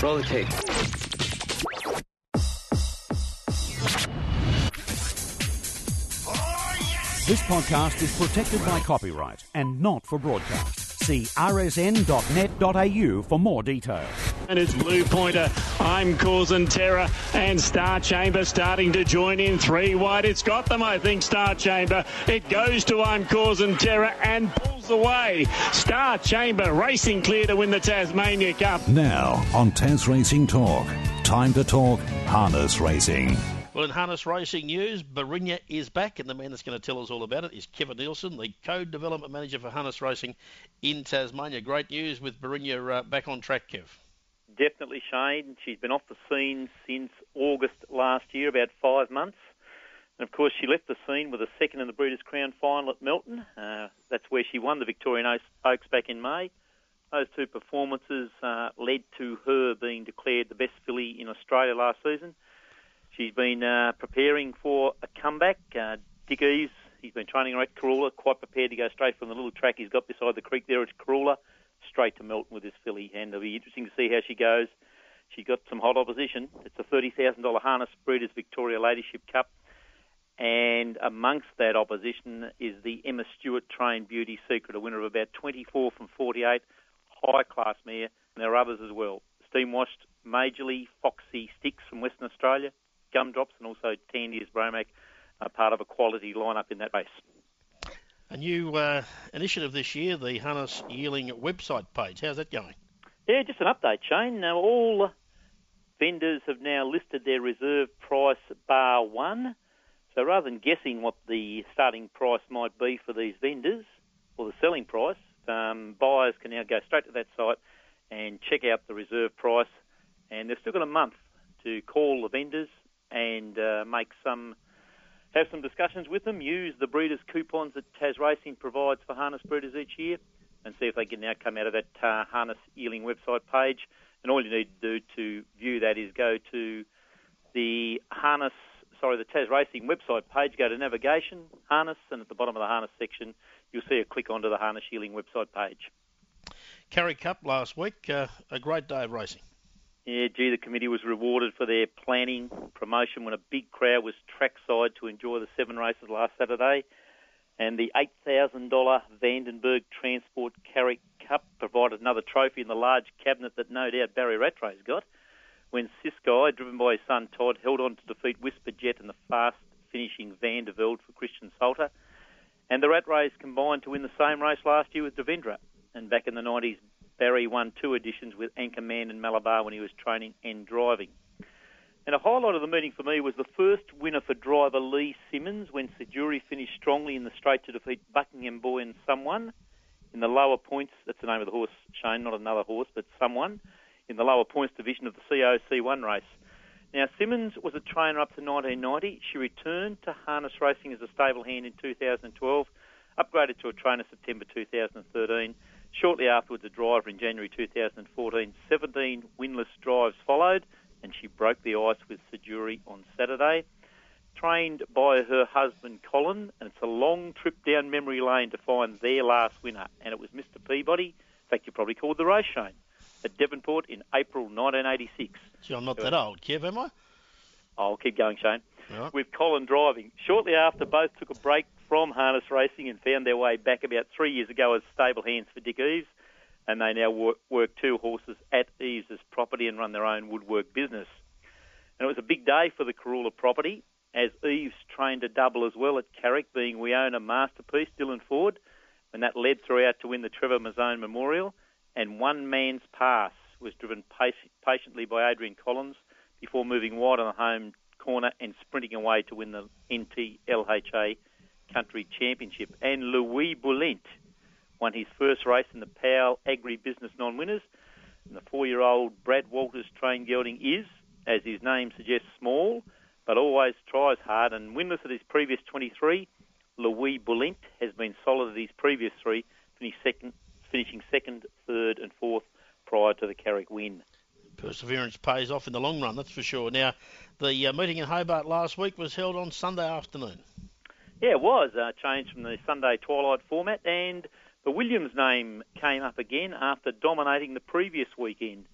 Roll the tape. This podcast is protected by copyright and not for broadcast. See rsn.net.au for more details. And it's Blue Pointer, I'm Causing Terror, and Star Chamber starting to join in. 3 wide, it's got them, I think, Star Chamber. It goes to I'm Causing Terror and pulls away. Star Chamber racing clear to win the Tasmania Cup. Now on Tas Racing Talk, time to talk harness racing. Well, in harness racing news, Barinya is back, and the man that's going to tell us all about it is Kevin Nielsen, the co-development manager for harness racing in Tasmania. Great news with Barinya back on track, Kev. Definitely, Shane. She's been off the scene since August last year, about 5 months. And, of course, she left the scene with a second in the Breeders' Crown final at Melton. That's where she won the Victorian Oaks back in May. Those two performances led to her being declared the best filly in Australia last season. She's been preparing for a comeback. Dick Eves, he's been training her at Corolla, quite prepared to go straight from the little track he's got beside the creek there at Corolla, straight to Melton with this filly. And it'll be interesting to see how she goes. She's got some hot opposition. It's a $30,000 harness Breeders' Victoria Ladyship Cup. And amongst that opposition is the Emma Stewart trained Beauty Secret, a winner of about 24 from 48, high-class mare. And there are others as well. Steam-washed Majorly Foxy Sticks from Western Australia, Gumdrops, and also Tandia's Bromac, part of a quality lineup in that race. A new initiative this year, the Harness Yearling website page. How's that going? Yeah, just an update, Shane. Now, all vendors have now listed their reserve price bar one. So rather than guessing what the starting price might be for these vendors, or the selling price, buyers can now go straight to that site and check out the reserve price. And they've still got a month to call the vendors and have some discussions with them, use the breeders' coupons that Tas Racing provides for harness breeders each year, and see if they get an outcome out of that Harness Yearling website page. And all you need to do to view that is go to the Tas Racing website page, go to navigation, harness, and at the bottom of the harness section, you'll see a click onto the Harness Yearling website page. Carrick Cup last week, a great day of racing. Yeah, the committee was rewarded for their planning, promotion, when a big crowd was trackside to enjoy the 7 races last Saturday. And the $8,000 Vandenberg Transport Carrick Cup provided another trophy in the large cabinet that no doubt Barry Rattray's got, when Siskey, driven by his son Todd, held on to defeat Whisper Jet and the fast-finishing Vandervelde for Christian Salter. And the Rattrays combined to win the same race last year with Devendra. And back in the 90s, Barry won 2 editions with Anchorman and Malabar when he was training and driving. And a highlight of the meeting for me was the first winner for driver Lee Simmons when Sejuri finished strongly in the straight to defeat Buckingham Boy and Someone in the lower points. That's the name of the horse, Shane, not another horse, but Someone, in the lower points division of the COC1 race. Now, Simmons was a trainer up to 1990. She returned to harness racing as a stable hand in 2012, upgraded to a trainer September 2013. Shortly afterwards, a driver in January 2014. 17 winless drives followed, and she broke the ice with Sejuri on Saturday. Trained by her husband, Colin, and it's a long trip down memory lane to find their last winner, and it was Mr. Peabody. In fact, you probably called the race, Shane, at Devonport in April 1986. Gee, I'm not that old, Kev, am I? I'll keep going, Shane. Right. With Colin driving. Shortly after, both took a break from harness racing and found their way back about 3 years ago as stable hands for Dick Eves, and they now work 2 horses at Eves' property and run their own woodwork business. And it was a big day for the Corolla property, as Eves trained a double as well at Carrick, being We Own a Masterpiece, Dylan Ford, and that led throughout to win the Trevor Mazzone Memorial, and One Man's Pass was driven patiently by Adrian Collins before moving wide on the home corner and sprinting away to win the NTLHA Country Championship. And Louis Boulent won his first race in the Powell Agri-Business Non-Winners. And the 4-year-old Brad Walters trained gelding is, as his name suggests, small, but always tries hard. And winless at his previous 23, Louis Boulent has been solid at his previous 3, finishing second, third and fourth prior to the Carrick win. Perseverance pays off in the long run, that's for sure. Now, the meeting in Hobart last week was held on Sunday afternoon. Yeah, it was. Changed from the Sunday twilight format, and the Williams name came up again after dominating the previous weekend.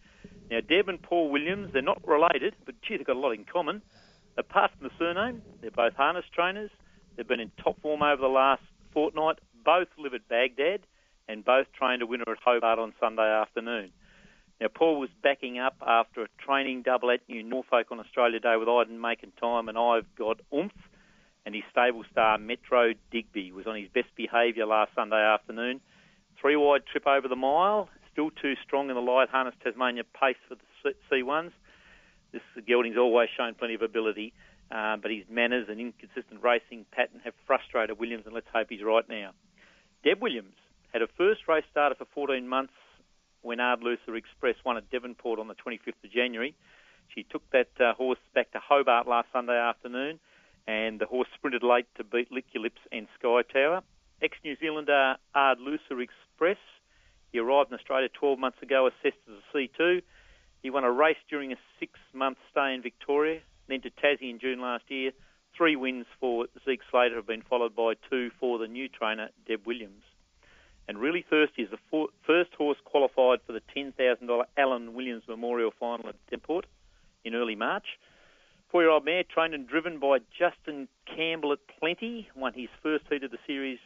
Now, Deb and Paul Williams, they're not related, but gee, they've got a lot in common. Apart from the surname, they're both harness trainers. They've been in top form over the last fortnight. Both live at Baghdad and both trained a winner at Hobart on Sunday afternoon. Now, Paul was backing up after a training double at New Norfolk on Australia Day with Iden making time and I've got oomph. And his stable star, Metro Digby, was on his best behaviour last Sunday afternoon. 3-wide trip over the mile, still too strong in the light harness Tasmania pace for the C1s. This gelding's always shown plenty of ability, but his manners and inconsistent racing pattern have frustrated Williams, and let's hope he's right now. Deb Williams had her first race started for 14 months when Ardlucer Express won at Devonport on the 25th of January. She took that horse back to Hobart last Sunday afternoon, and the horse sprinted late to beat Lick Your Lips and Sky Tower. Ex-New Zealander Ardlucer Express, he arrived in Australia 12 months ago, assessed as a C2. He won a race during a 6-month stay in Victoria, then to Tassie in June last year. 3 wins for Zeke Slater have been followed by 2 for the new trainer, Deb Williams. And Really Thirsty is the first horse qualified for the $10,000 Alan Williams Memorial Final at Devonport in early March. 4-year-old mare, trained and driven by Justin Campbell at Plenty, won the first heat of the series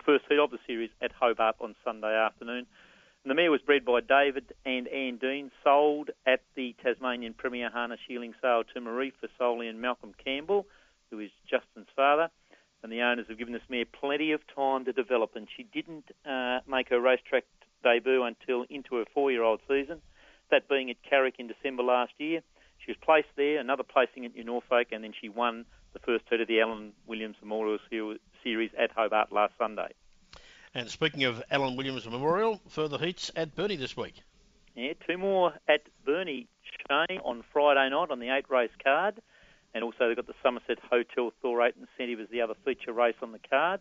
at Hobart on Sunday afternoon. And the mare was bred by David and Anne Dean, sold at the Tasmanian Premier Harness Shielding Sale to Marie Fasoli and Malcolm Campbell, who is Justin's father. And the owners have given this mare plenty of time to develop, and she didn't make her racetrack debut until into her 4-year-old season, that being at Carrick in December last year. She was placed there, another placing at New Norfolk, and then she won the first heat of the Alan Williams Memorial Series at Hobart last Sunday. And speaking of Alan Williams Memorial, further heats at Burnie this week. Yeah, 2 more at Burnie, Shane, on Friday night on the 8-race card. And also they've got the Somerset Hotel Thor 8 incentive as the other feature race on the card.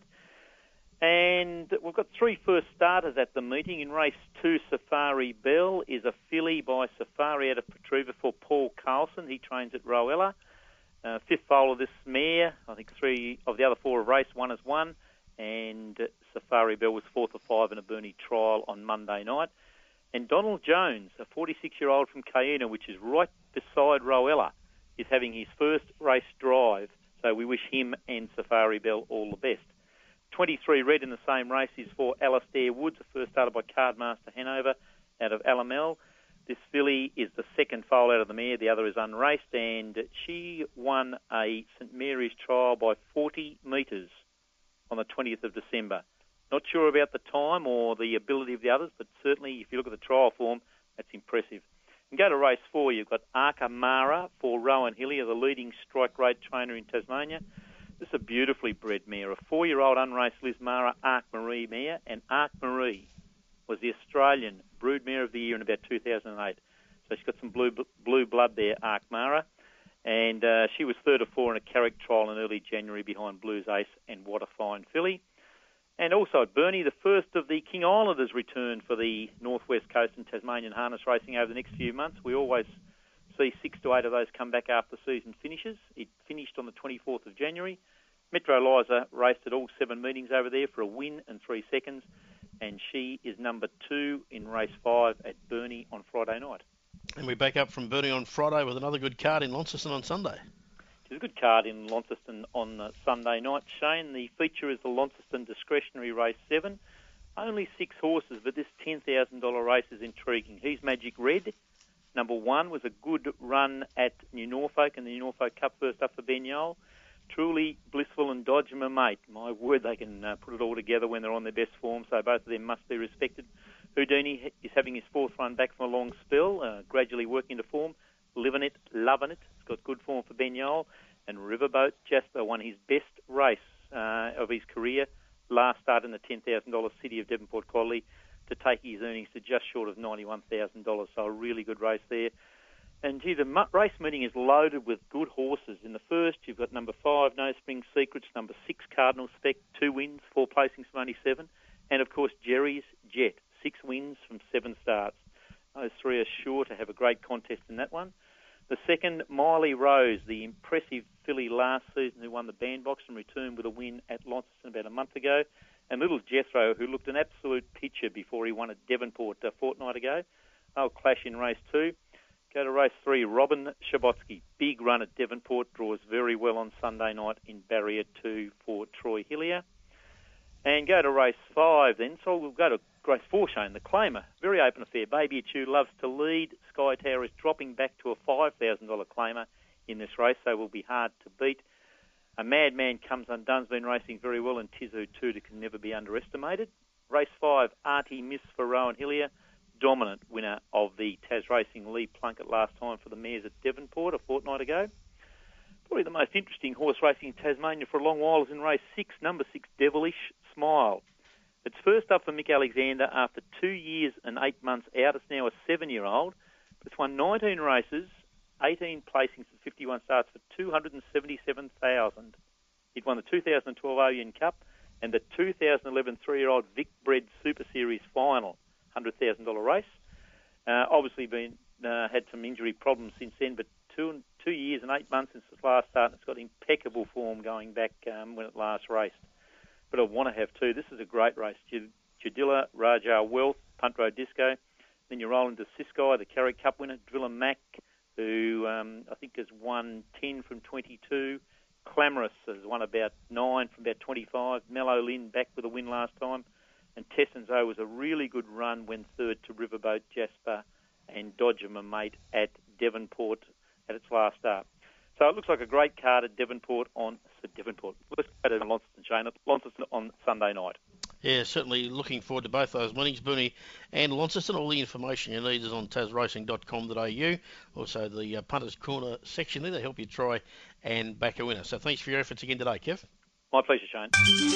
And we've got 3 first starters at the meeting. In race 2, Safari Bell is a filly by Safari out of Petruva for Paul Carlson. He trains at Rowella. 5th foal of this mare. I think 3 of the other 4 have raced. 1 has won. And Safari Bell was 4th of 5 in a Burnie trial on Monday night. And Donald Jones, a 46-year-old from Cayuna, which is right beside Rowella, is having his first race drive. So we wish him and Safari Bell all the best. 23 red in the same race is for Alastair Woods, the first started by Cardmaster Hanover out of Alamel. This filly is the second foal out of the mare. The other is unraced, and she won a St Mary's trial by 40 metres on the 20th of December. Not sure about the time or the ability of the others, but certainly if you look at the trial form, that's impressive. And go to race 4, you've got Arca Mara for Rowan Hillier, the leading strike rate trainer in Tasmania. This is a beautifully bred mare, a 4-year-old unraced Liz Mara Arc Marie mare, and Arc Marie was the Australian Brood Mare of the Year in about 2008. So she's got some blue blood there, Arc Mara. And she was 3rd of 4 in a Carrick trial in early January behind Blues Ace and What a Fine Filly. And also at Burnie, the first of the King Islanders returned for the Northwest Coast and Tasmanian harness racing over the next few months. We always see 6 to 8 of those come back after the season finishes. It finished on the 24th of January. Metro Liza raced at all 7 meetings over there for a win and 3 seconds, and she is number 2 in race 5 at Burnie on Friday night. And we back up from Burnie on Friday with another good card in Launceston on Sunday. It's a good card in Launceston on Sunday night, Shane. The feature is the Launceston Discretionary Race 7. Only 6 horses, but this $10,000 race is intriguing. He's Magic Red. Number 1 was a good run at New Norfolk in the New Norfolk Cup first up for Ben Yole. Truly Blissful and Dodge My Mate. My word, they can put it all together when they're on their best form, so both of them must be respected. Houdini is having his 4th run back from a long spell, gradually working into form. Living it, loving it. It's got good form for Ben Yole. And Riverboat Jasper won his best race of his career last start in the $10,000 City of Devonport Quality to take his earnings to just short of $91,000. So a really good race there. And gee, the race meeting is loaded with good horses. In the first, you've got number 5, No Spring Secrets, number 6, Cardinal Spec, 2 wins, 4 placings from only 7. And of course, Jerry's Jet, 6 wins from 7 starts. Those 3 are sure to have a great contest in that one. The second, Miley Rose, the impressive filly last season who won the bandbox and returned with a win at Launceston about a month ago. And Little Jethro, who looked an absolute picture before he won at Devonport a fortnight ago. They'll clash in race 2. Go to race 3, Robin Shabotsky. Big run at Devonport, draws very well on Sunday night in Barrier 2 for Troy Hillier. And go to race 5 then. So we'll go to race 4, Shane, the Claimer. Very open affair. Baby Achu loves to lead. Sky Tower is dropping back to a $5,000 Claimer in this race, so will be hard to beat. A Madman Comes Undone's been racing very well, and Tizu Tuda can never be underestimated. Race 5, Artie Miss for Rowan Hillier. Dominant winner of the Tas Racing Lee Plunkett last time for the mares at Devonport a fortnight ago. Probably the most interesting horse racing in Tasmania for a long while is in race 6, number 6, Devilish Smile. It's first up for Mick Alexander after 2 years and 8 months out. It's now a 7-year-old. It's won 19 races, 18 placings and 51 starts for $277,000. It won the 2012 Oyen Cup and the 2011 3-year-old Vic Bred Super Series final, $100,000 race. Obviously had some injury problems since then, but 2 years and 8 months since its last start, and it's got impeccable form going back when it last raced. But I want to have two. This is a great race. Jadilla, Raja Wealth, Punt Road Disco. Then you roll into Siskai, the Carrick Cup winner, Driller Mac, who I think has won 10 from 22. Clamorous has won about 9 from about 25. Mellow Lynn back with a win last time. And Tessenzo was a really good run when third to Riverboat Jasper and Dodger Mate at Devonport at its last start. So it looks like a great card at Devonport. Let's go to Launceston, Shane. Launceston on Sunday night. Yeah, certainly looking forward to both those meetings, Burnie and Launceston. All the information you need is on tasracing.com.au. Also the Punters Corner section there to help you try and back a winner. So thanks for your efforts again today, Kev. My pleasure, Shane.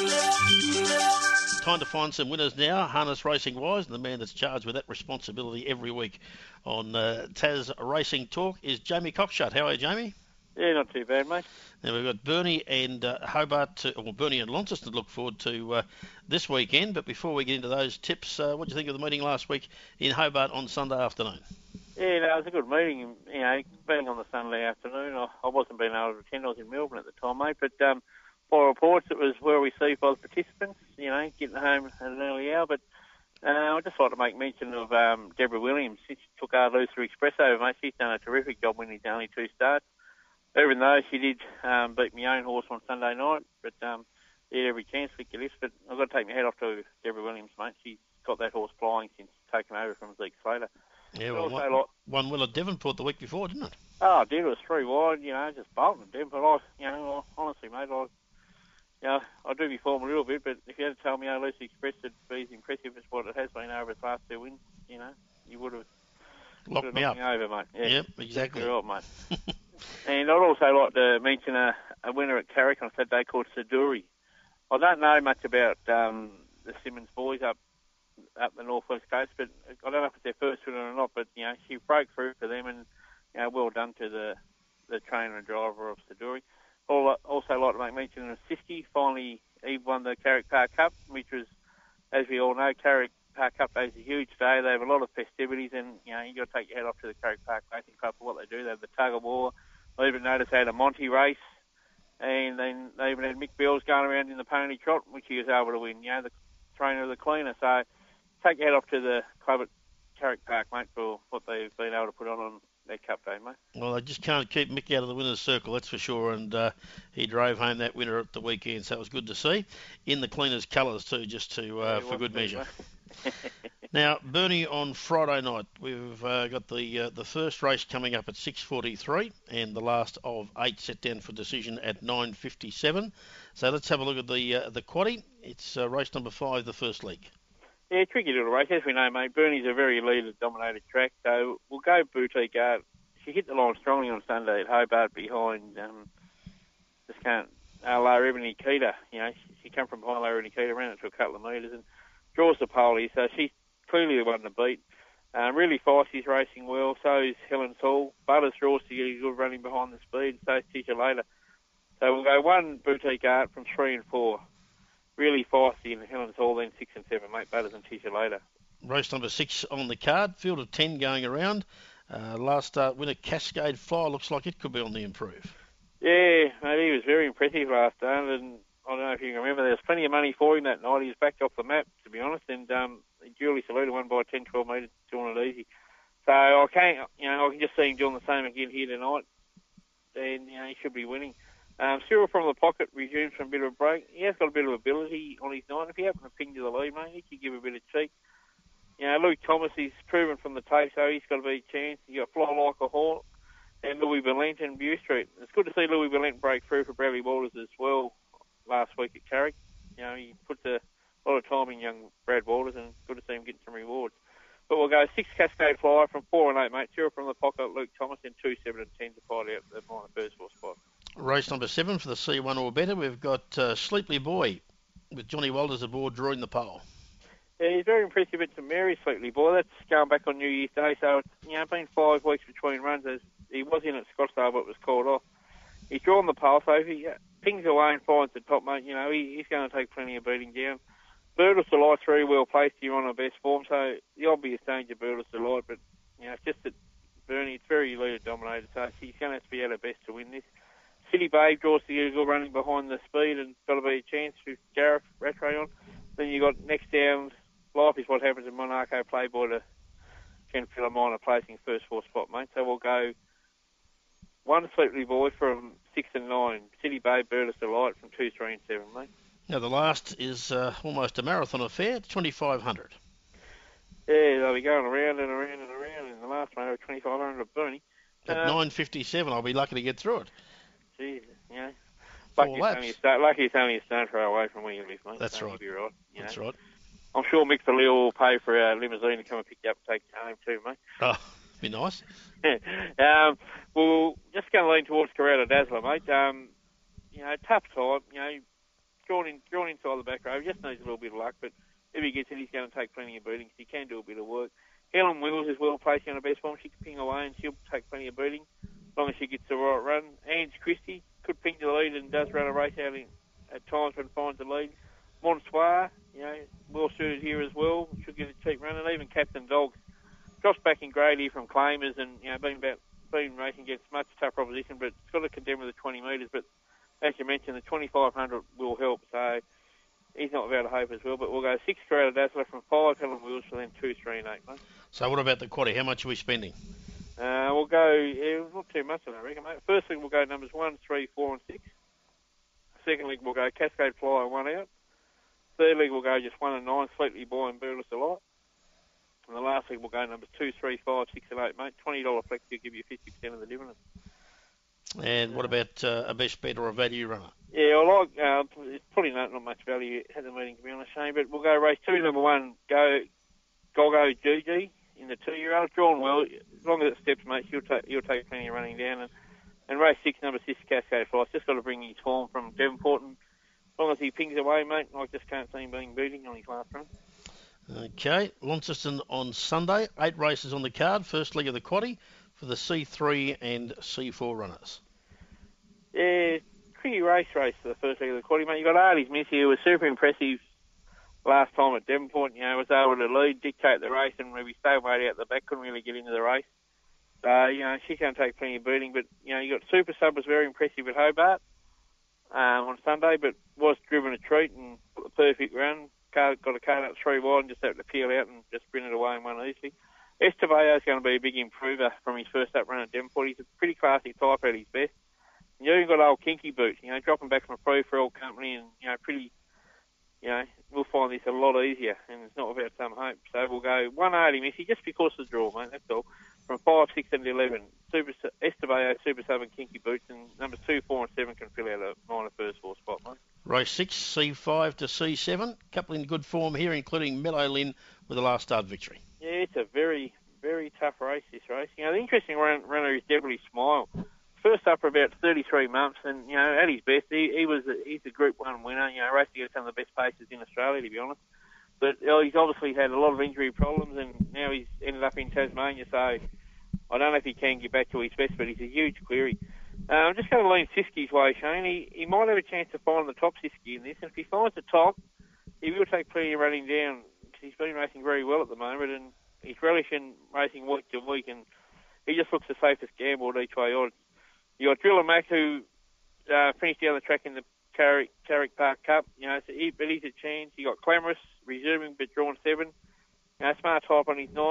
Time to find some winners now, harness racing wise, and the man that's charged with that responsibility every week on Tas Racing Talk is Jamie Cockshut. How are you, Jamie? Yeah, not too bad, mate. Now we've got Burnie and Burnie and Launceston to look forward to this weekend. But before we get into those tips, what do you think of the meeting last week in Hobart on Sunday afternoon? Yeah, no, it was a good meeting. You know, being on the Sunday afternoon, I wasn't being able to attend. I was in Melbourne at the time, mate. But by reports, it was well received by the participants. You know, getting home at an early hour. But I'd just like to make mention of Deborah Williams. She took our Luther Express over, mate. She's done a terrific job winning the only 2 starts. Even though she did beat my own horse on Sunday night, but she had every chance to lick your lips. But I've got to take my hat off to Deborah Williams, mate. She's got that horse flying since taking over from Zeke Slater. Yeah, well, one well at Devonport the week before, didn't it? Oh, it did. It was 3 wide, you know, just bolting at Devonport. Honestly, mate, I do my form a little bit, but if you had to tell me Lucy Express would be as impressive as what it has been over its last 2 wins, you know, you would have locked me up. Over, mate. Yeah, yep, exactly. Right, mate. And I'd also like to mention a winner at Carrick on Saturday called Saduri. I don't know much about the Simmons boys up the northwest coast, but I don't know if it's their first winner or not. But you know, she broke through for them, and you know, well done to the trainer and driver of Saduri. Also like to make mention of Siski. Finally, he won the Carrick Park Cup, which was, as we all know, Carrick Park Cup Day is a huge day. They have a lot of festivities, and you know, you got to take your head off to the Carrick Park Racing Club for what they do. They have the tug of war. I even noticed they had a Monty race, and then they even had Mick Bills going around in the pony trot, which he was able to win. You know, the trainer of the cleaner. So take your head off to the club at Carrick Park, mate, for what they've been able to put on their Cup Day, mate. Well, they just can't keep Mick out of the winner's circle, that's for sure, and he drove home that winner at the weekend, so it was good to see. In the cleaner's colours too, just to for good measure. Now, Burnie, on Friday night, we've got the first race coming up at 6:43 and the last of 8 set down for decision at 9:57. So let's have a look at the quaddie. It's race number 5, the first leg. Yeah, tricky little race. As we know, mate, Burnie's a very leader-dominated track, so we'll go Boutique Art. She hit the line strongly on Sunday at Hobart behind La Ebony Keita. You know, she came from behind La Ebony Keita, ran it to a couple of metres and draws the pole here, so she's clearly the one to beat. Really Feisty's racing well, so is Helen's Hall. Butters draws to get good running behind the speed, so is Tisha Later. So we'll go 1 Boutique Art from 3 and 4. Really Feisty in Helen's Hall, then 6 and 7, mate, Butters and Tisha Later. Race number 6 on the card, field of 10 going around. Last start winner Cascade Fly looks like it could be on the improve. Yeah, mate, he was very impressive last start, and I don't know if you can remember, there was plenty of money for him that night. He was backed off the map, to be honest, and Julie Saluda won by 10-12 metres, doing it easy. So I can just see him doing the same again here tonight, and he should be winning. Cyril from the pocket resumes from a bit of a break. He has got a bit of ability on his night. If he happens to ping to the lead, mate, he could give a bit of cheek. Luke Thomas, he's proven from the tape, so he's got a big chance. You got Fly Like a Hawk and Louis Valent and Bew Street. It's good to see Louis Valent break through for Bradley Waters as well last week at Carrick. He puts a lot of time in young Brad Waters, and good to see him getting some rewards. But we'll go 6 Cascade Flyer from 4 and 8, mate. 0 from the pocket, Luke Thomas, and 2, 7 and 10 to fight out the minor first 4 spot. Race number 7 for the C1 or better. We've got Sleepy Boy with Johnny Walters aboard drawing the pole. Yeah, he's very impressive. It's a Mary Sleepy Boy. That's going back on New Year's Day, so it's been 5 weeks between runs. As he was in at Scottsdale, but was called off. He's drawn the pole, so if he pings away and finds the top, mate, he's going to take plenty of beating down. Birdless Delight 3 well placed here on the best form, so the obvious danger Birdless Delight, but it's just that Bernie, it's very leader dominated, so he's going to have to be at her best to win this. City Babe draws the Eagle running behind the speed and got to be a chance with Gareth Rattray on. Then you got next down, Life is What Happens in Monaco Playboy to Ken Philomena placing first 4 spot, mate. So we'll go 1 Sleepy Boy from 6 and 9, City Babe, Birdless Delight from 2, 3 and 7, mate. Now the last is almost a marathon affair, 2,500. Yeah, they'll be going around and around and around in the last one over 2,500 of Bernie. At 9:57, I'll be lucky to get through it. Jesus, Four lucky laps. it's only a stone throw away from where you live, mate. That's so right. You'll be right. That's right. I'm sure Mick D'Elia will pay for a limousine to come and pick you up and take you home too, mate. Oh, be nice. Well, just going to lean towards Corrado Dazzler, mate. Tough time. Drawn inside the back row. Just needs a little bit of luck, but if he gets it, he's going to take plenty of beatings. He can do a bit of work. Helen Wills is well placed on the best form. She can ping away and she'll take plenty of beating as long as she gets the right run. Ange Christie could ping to the lead and does run a race out at times when finds the lead. Monsoir, well suited here as well. Should get a cheap run. And even Captain Dogs. Josh back in grade here from Claimers and, been racing against much tougher opposition, but it's got to condemn with the 20 metres. But as you mentioned, the 2,500 will help, so he's not without a hope as well. But we'll go 6 Corrado Dazzler from 5 Helen Wills for then 2, 3 and 8, mate. So what about the quaddy? How much are we spending? We'll go, not too much, I reckon, mate. First league we'll go numbers 1, 3, 4 and 6. Second league we'll go Cascade Flyer 1 out. Third league we'll go just 1 and 9, Sleepy Boy and Birdless Delight. And the last league we'll go numbers 2, 3, 5, 6 and 8, mate. $20 flex will give you 50% of the dividend. And what about a best bet or a value runner? Yeah, I like, it's probably not much value at the meeting, to be honest, Shane, but we'll go race 2, number 1, go Gogo GG in the 2-year-old. Drawn well, as long as it steps, mate, you'll take plenty of running down. And race 6, number 6, Cascade Fly. Just got to bring his form from Devonport, and as long as he pings away, mate, I just can't see him being beating on his last run. Okay, Launceston on Sunday, 8 races on the card. First leg of the quaddy for the C3 and C4 runners. Yeah, pretty race for the first leg of the quaddy, mate. You got Artie's Missy, who was super impressive last time at Devonport. Was able to lead, dictate the race, and maybe stay way out the back, couldn't really get into the race. So, she's going to take plenty of beating. But, you got Super Sub was very impressive at Hobart on Sunday, but was driven a treat and put the perfect run. Got a card up 3 wide and just had to peel out and just sprint it away and won easily. Estevayo's going to be a big improver from his first up run at Devonport. He's a pretty classy type at his best. You even got old Kinky Boots, dropping back from a free-for-all company and, pretty, we'll find this a lot easier and it's not without some hope. So we'll go 180 Missy just because of the draw, mate, that's all. From 5, 6 and 11, Estevayo, Super Sub and Kinky Boots, and numbers 2, 4 and 7 can fill out a minor first 4 spot, mate. Race 6, C5 to C7. Couple in good form here, including Meadow Lynn with the last start victory. Yeah, it's a very, very tough race, this race. The interesting runner is Deborah Smile. First up for about 33 months, and, at his best, he's a Group 1 winner, racing against some of the best paces in Australia, to be honest. But he's obviously had a lot of injury problems, and now he's ended up in Tasmania, so I don't know if he can get back to his best, but he's a huge query. I'm just going to lean Siski's way, Shane. He might have a chance to find the top Siski in this, and if he finds the top, he will take plenty of running down, because he's been racing very well at the moment, and he's relishing racing week to week, and he just looks the safest gamble at each way odds. You got Driller Mac, who finished down the track in the Carrick Park Cup, but he's a chance. You got Clamorous resuming, but drawn 7. Smart type on his night.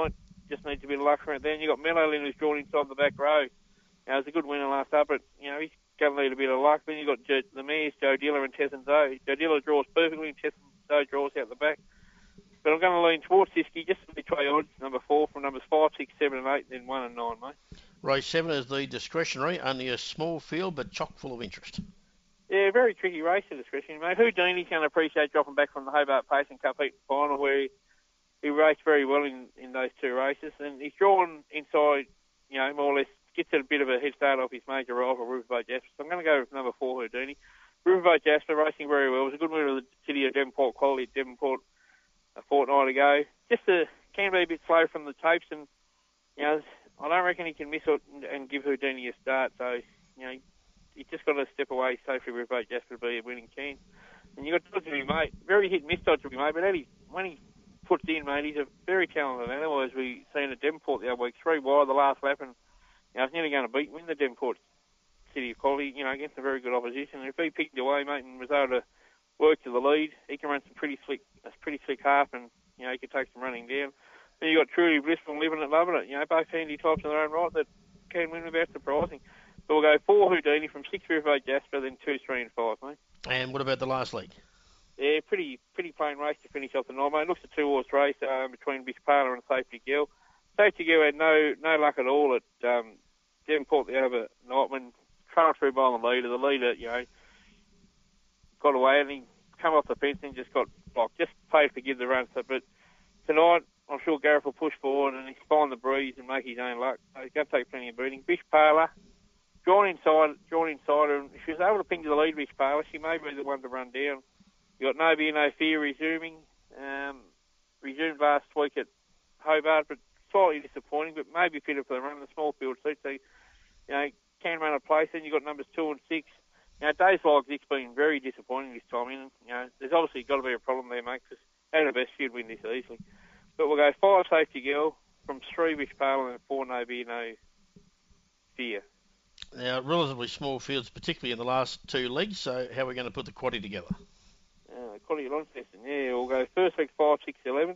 just needs a bit of luck from it. Then you got Mellowlin, who's drawn inside the back row. It was a good winner last up, but he's going to need a bit of luck. Then you got the mares, Joe Diller and Tessin Zoe. Joe Diller draws perfectly, and Tessin Zoe draws out the back. But I'm going to lean towards Siski, just to try odds, number 4, from numbers 5, 6, 7 and 8, then 1 and 9, mate. Race 7 is the discretionary, only a small field, but chock full of interest. Yeah, very tricky race to discretionary, mate. Houdini's going to appreciate dropping back from the Hobart Pacing Cup Heat final, where he raced very well in those 2 races. And he's drawn inside, more or less, gets a bit of a head start off his major rival, Riverboat Jasper. So I'm going to go with number 4, Houdini. Riverboat Jasper racing very well. It was a good winner of the City of Devonport quality at Devonport a fortnight ago. Can be a bit slow from the tapes, and I don't reckon he can miss it and give Houdini a start. So he's just got to step away safely with Riverboat Jasper to be a winning chance. And you got Dodgery, mate. Very hit and miss Dodgery, mate. But when he puts in, mate, he's a very talented animal, as we seen at Devonport the other week. 3 wide the last lap, and he's nearly going to win the Devonport City of Quality, against a very good opposition. And if he picked away, mate, and was able to work to the lead, he can run a pretty slick half, and he can take some running down. Then you got Truly Blissful and Living It, Loving It. Both handy types in their own right that can win without surprising. So we'll go 4 Houdini from 6 Riverboat Jasper, then 2, 3 and 5, mate. And what about the last leg? Yeah, pretty plain race to finish off the night, mate. It looks a 2-horse race between Bish Parler and Safety Girl. Safety Girl had no luck at all at Devonport the other night when trailed through by the leader. The leader, got away and he come off the fence and just got blocked. Just paid to give the run. But tonight, I'm sure Gareth will push forward and he's find the breeze and make his own luck. So he's going to take plenty of beating. Bish Parler, drawn inside, and if she was able to ping to the lead, Bish Parler, she may be the one to run down. You got No Beer, No Fear resuming. Resumed last week at Hobart, but slightly disappointing, but maybe fitter for the run in the small field seat. So, can run a place. Then you've got numbers 2 and 6. Days like this been very disappointing this time. There's obviously got to be a problem there, mate, because out of the best she'd win this easily. But we'll go 5 Safety Girl, from 3 Bish Parler and 4 No Beer, No Fear. Now, relatively small fields, particularly in the last 2 legs, so how are we going to put the quaddie together? Quaddie Launceston, we'll go first leg 5, 6, 11.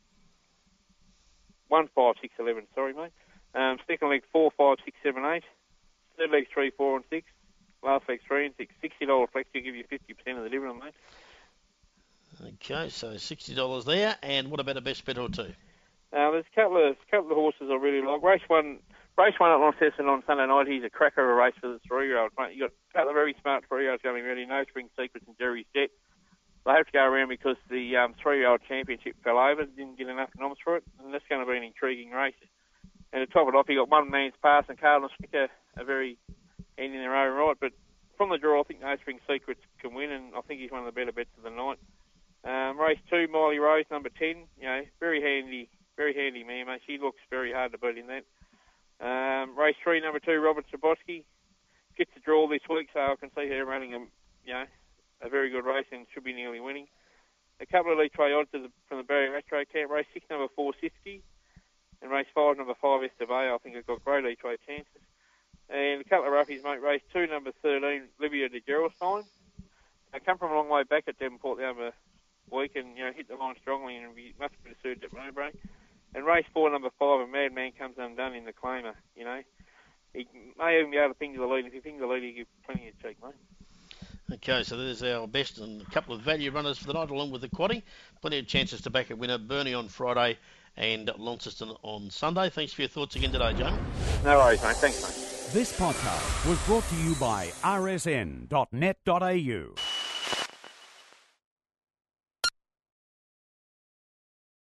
1, 5, 6, 11, sorry, mate. Second leg 4, 5, 6, 7, 8. Third leg 3, 4 and 6. Last leg 3 and 6. $60 flex to give you 50% of the dividend, mate. Okay, so $60 there. And what about a best bet or 2? There's a couple of horses I really like. Race one at Launceston on Sunday night. He's a cracker of a race for the 3-year-old, mate. You got a couple of very smart 3-year-olds going ready. No Spring Secrets and Jerry's Jet. They have to go around because the 3-year-old championship fell over. Didn't get enough noms for it, and that's going to be an intriguing race. And to top it off, you got One Man's Pass and Cardinal Snicker, a very end in their own right. But from the draw, I think No Spring Secrets can win, and I think he's one of the better bets of the night. Race 2, Miley Rose, number 10. Very handy man, mate. She looks very hard to beat in that. Race 3, number 2, Robert Sabotsky. Gets the draw this week, so I can see her running a very good race and should be nearly winning. A couple of Elite Trade odds from the Barry Retro Camp. Race 6, number 4, Siski. And race 5, number 5, Estevay. I think it's got great Elite Trade chances. And a couple of roughies, mate. Race 2, number 13, Livia de Gerolstein. They come from a long way back at Devonport the other week and, hit the line strongly and be much better suited at Mowbray. And race 4, number 5, a Madman comes undone in the claimer, He may even be able to ping to the lead. If he pings the lead, he gives plenty of cheek, mate. Okay, so there's our best and a couple of value runners for the night along with the quaddie. Plenty of chances to back a winner. Bernie on Friday and Launceston on Sunday. Thanks for your thoughts again today, Jamie. No worries, mate. Thanks, mate. This podcast was brought to you by rsn.net.au.